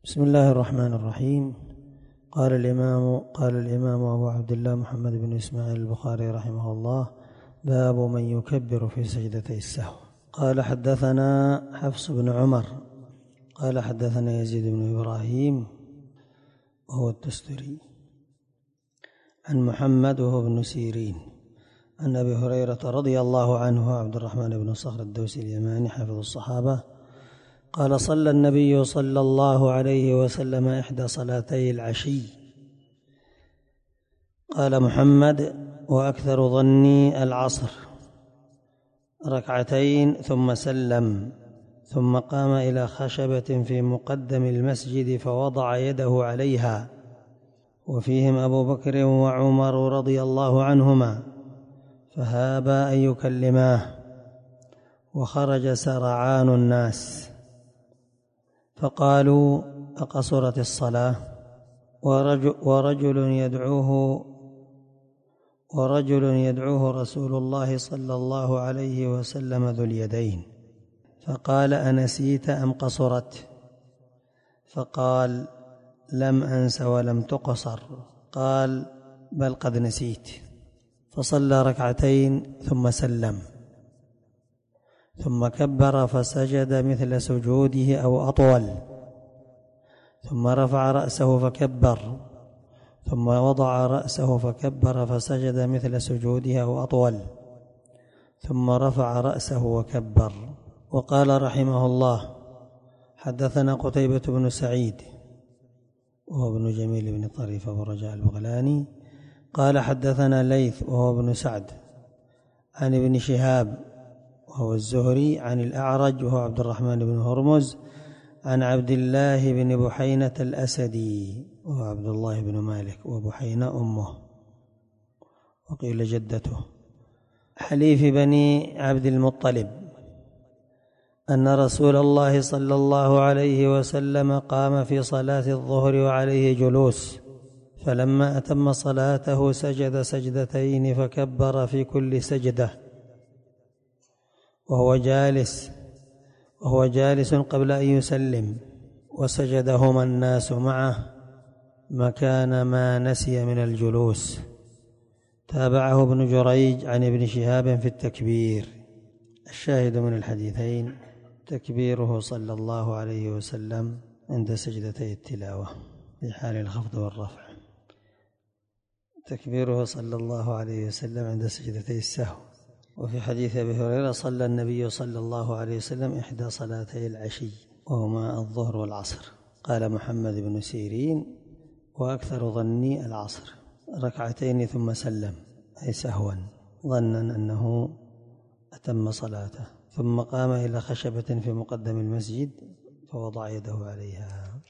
بسم الله الرحمن الرحيم. قال الإمام أبو عبد الله محمد بن إسماعيل البخاري رحمه الله: باب من يكبر في سجدتي السهو. قال حدثنا حفص بن عمر قال حدثنا يزيد بن إبراهيم وهو التستري عن محمد وهو ابن سيرين عن أبي هريرة رضي الله عنه عبد الرحمن بن صخر الدوسي اليماني حافظ الصحابة قال: صلى النبي صلى الله عليه وسلم إحدى صلاتي العشي. قال محمد: وأكثر ظني العصر، ركعتين ثم سلم، ثم قام إلى خشبة في مقدم المسجد فوضع يده عليها، وفيهم أبو بكر وعمر رضي الله عنهما، فهابا أن يكلماه، وخرج سرعان الناس فقالوا: أقصرت الصلاة؟ ورجل يدعوه رسول الله صلى الله عليه وسلم ذو اليدين، فقال: أنسيت أم قصرت؟ فقال: لم أنس ولم تقصر. قال: بل قد نسيت. فصلى ركعتين ثم سلم، ثم كبر فسجد مثل سجوده أو أطول، ثم رفع رأسه فكبر، ثم وضع رأسه فكبر فسجد مثل سجوده أو أطول، ثم رفع رأسه وكبر. وقال رحمه الله: حدثنا قتيبة بن سعيد وهو ابن جميل بن طريف أبو رجاء البغلاني قال: حدثنا ليث وهو ابن سعد عن ابن شهاب وهو الزهري عن الأعرج وهو عبد الرحمن بن هرمز عن عبد الله بن بحينة الأسدي وهو عبد الله بن مالك، وبحينة أمه وقيل جدته، حليف بني عبد المطلب، أن رسول الله صلى الله عليه وسلم قام في صلاة الظهر وعليه جلوس، فلما أتم صلاته سجد سجدتين فكبر في كل سجدة وهو جالس قبل أن يسلم، وسجدهما الناس معه مكان ما نسي من الجلوس. تابعه ابن جريج عن ابن شهاب في التكبير. الشاهد من الحديثين تكبيره صلى الله عليه وسلم عند سجدتي التلاوة في حال الخفض والرفع، تكبيره صلى الله عليه وسلم عند سجدتي السهو. وفي حديث أبي هريرة: صلى النبي صلى الله عليه وسلم إحدى صلاتي العشي وهما الظهر والعصر. قال محمد بن سيرين: وأكثر ظني العصر، ركعتين ثم سلم، أي سهوا ظنا أنه أتم صلاته، ثم قام إلى خشبة في مقدم المسجد فوضع يده عليها.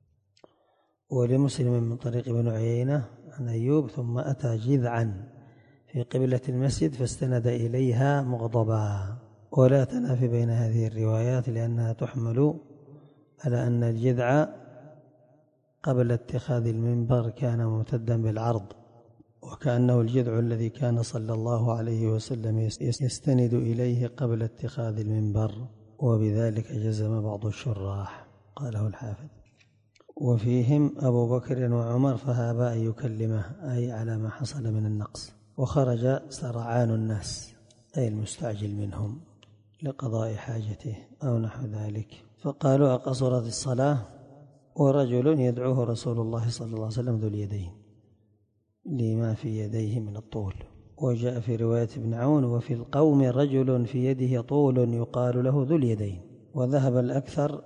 ولمسلم من طريق ابن عيينة عن أيوب: ثم أتى جذعا في قبلة المسجد فاستند إليها مغضبا. ولا تنافي بين هذه الروايات، لأنها تحمل على أن الجذع قبل اتخاذ المنبر كان ممتدا بالعرض، وكأنه الجذع الذي كان صلى الله عليه وسلم يستند إليه قبل اتخاذ المنبر، وبذلك جزم بعض الشراح. قاله الحافظ. وفيهم أبو بكر وعمر فهابا أن يكلمه، أي على ما حصل من النقص، وخرج سرعان الناس، أي المستعجل منهم لقضاء حاجته أو نحو ذلك، فقالوا: أقصرت الصلاة؟ ورجل يدعوه رسول الله صلى الله عليه وسلم ذو اليدين، لما في يديه من الطول. وجاء في رواية ابن عون: وفي القوم رجل في يده طول يقال له ذو اليدين. وذهب الأكثر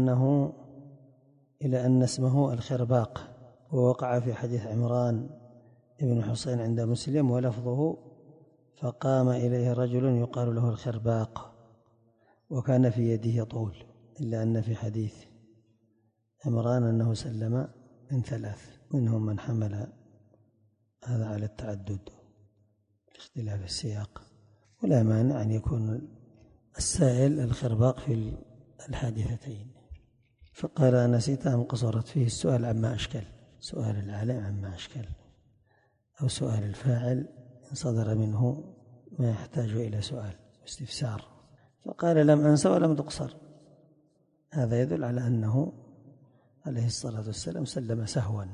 إلى أن اسمه الخرباق، ووقع في حديث عمران ابن حسين عند مسلم ولفظه: فقام إليه رجل يقال له الخرباق، وكان في يده طول، إلا أن في حديث عمران أنه سلم من 3، منهم من حمل هذا على التعدد لاختلاف السياق، ولا مانع أن يكون السائل الخرباق في الحادثتين. فقال: نسيت أم قصرت؟ فيه السؤال عما أشكل، سؤال العالم عما أشكل، أو سؤال الفاعل إن صدر منه ما يحتاج إلى سؤال واستفسار. فقال: لم أنس ولم تقصر. هذا يدل على أنه عليه الصلاة والسلام سلم سهوا،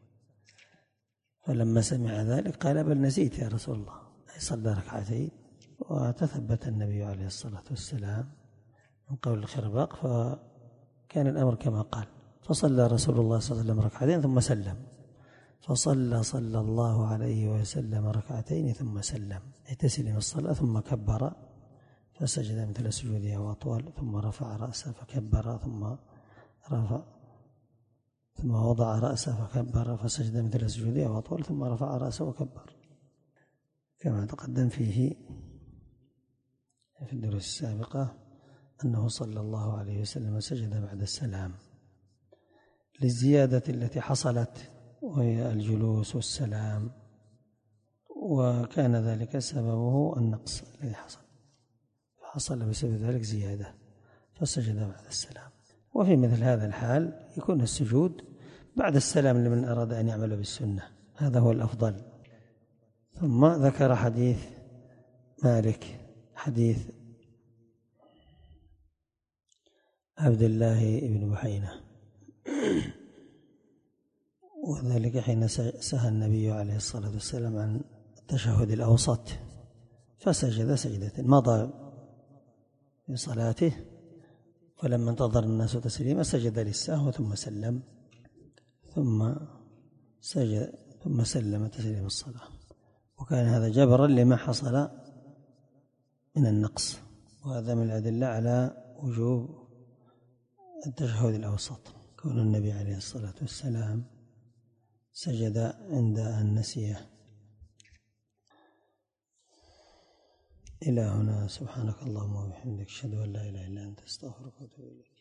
فلما سمع ذلك قال بل نسيت يا رسول الله، أي صلى ركعتين. وتثبت النبي عليه الصلاة والسلام من قول الخرباق، فكان الأمر كما قال، فصلى رسول الله صلى الله عليه وسلم ركعتين ثم سلم، فصلى صلى الله عليه وسلم ركعتين ثم سلم، أي تسلم الصلاة ثم كبر فسجد مثل سجوده وأطول، ثم رفع رأسه فكبر، ثم وضع رأسه فكبر فسجد مثل سجوده وأطول، ثم رفع رأسه وكبر، كما تقدم فيه في الدروس السابقة أنه صلى الله عليه وسلم سجد بعد السلام للزيادة التي حصلت وهي الجلوس والسلام، وكان ذلك سببه النقص الذي حصل بسبب ذلك زيادة فسجد بعد السلام. وفي مثل هذا الحال يكون السجود بعد السلام لمن أراد أن يعمل بالسنة، هذا هو الأفضل. ثم ذكر حديث مالك، حديث عبد الله بن بحينة، وذلك حين سهى النبي عليه الصلاة والسلام عن التشهد الأوسط فسجد سجدة، مضى في صلاته فلما انتظر الناس تسليما سجد للسهو ثم سلم، ثم سلم تسليم الصلاة، وكان هذا جبرا لما حصل من النقص، وهذا من الأدلة على وجوب التشهد الأوسط، كون النبي عليه الصلاة والسلام سجد عند أن نسيه. إلى هنا، سبحانك اللهم وبحمدك، أشهد أن لا إله إلا أنت، أستغفرك وأتوب إليك.